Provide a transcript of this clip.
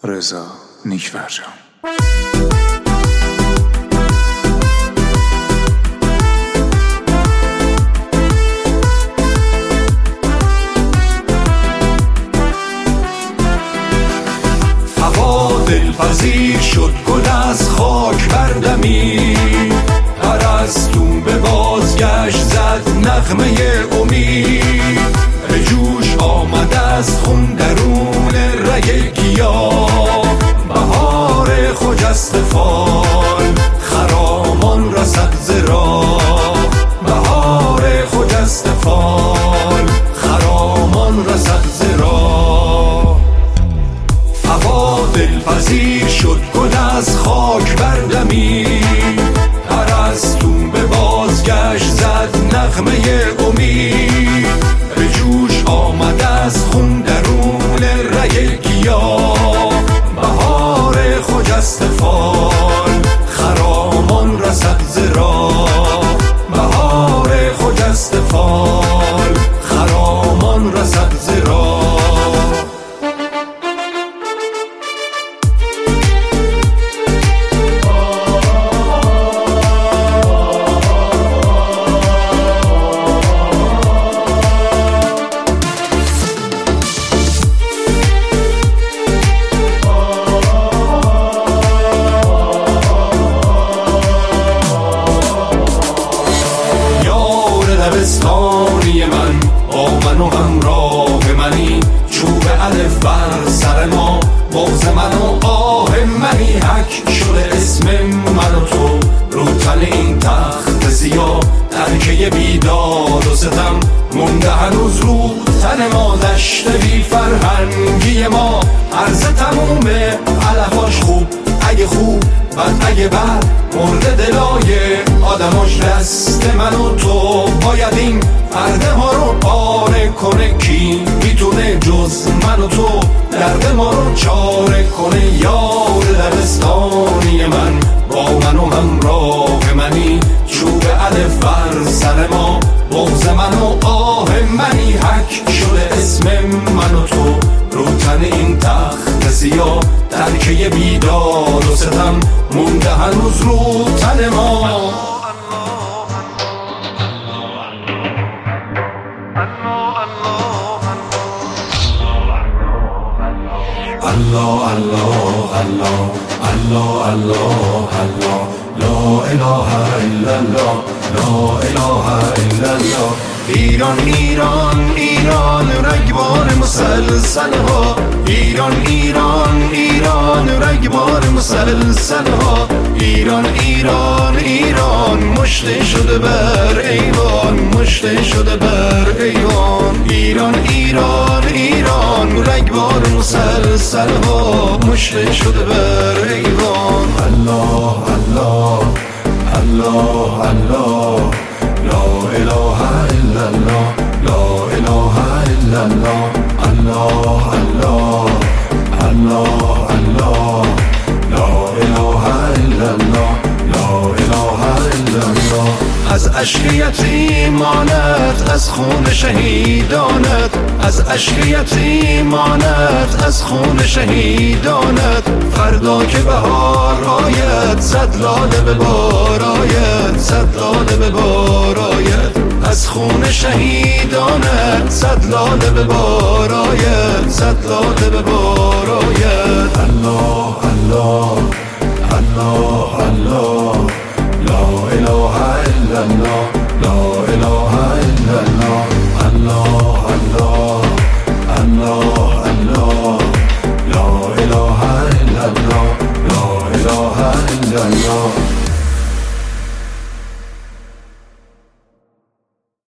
رضا نیک‌فرجام. هوا دلپذیر شد، گل از خاک بردمی، پرستو به بازگشت زد نغمه امید. به جوش آمد از خون درون رگ گیاه، بهار خجسته فال خرامان رسد ز راه. بهار خجسته فال خرامان رسد ز راه. هوا دلپذیر شد، گل از خاک بردمی، پرستو به بازگشت زد نغمه امید. به جوش آمد از خون درون رگ گیاه، بهار خجسته فال خرامان رسد ز راه. بهار خجسته فال خرامان رسد ز راه. دبستانی من با من و همراه منی، چوب الف بر سر ما بغض من و آه منی. حک شده اسم من و تو رو تن این تخت سیاه، ترکه بیداد و ستم مونده هنوز رو تن ما. دشت بی فرهنگی ما عرض تمومه، علفاش خوب اگه خوب بد اگه بد، مرده دلای آدماش. دست من و تو باید این پرده ها رو پاره کنه، کی میتونه جز من و تو درد ما رو چاره کنه. یار دبستانی من با من و همراه منی، چوب الف بر سر ما بغض من و آه منی. حک شده اسم من و تو رو تن این تخت سیاه، ترکه بیداد و ستم مونده هنوز رو تن ما. الله الله الله الله الله الله، لا اله الا الله، لا اله الا الله. ایران ایران ایران رگبار مسلسل ها، ایران ایران ایران رگبار مسلسل ها. ایران ایران ایران مشته شده بر ایوان، مشته شده بر ایوان. ایران ایران ایران رگبار مسلسل ها، مشته شده بر ایوان. الله الله الله الله، لا اله الا الله، لا اله الا الله. الله الله الله الله، لا اله الا الله، لا اله الا الله. از اشک یتیمانت، از خون شهیدانت، از اشک یتیمانت، از خون شهیدانت. فردا که بهار آید، صد لاله به بار آید، صد لاله به بار آید. از خون شهیدانت، صد لاله به بار آید، صد لاله به بار آید. الله الله الله الله، لا اله الا الله، لا اله الا الله. الله الله الله الله، لا اله الا الله، لا اله الا الله.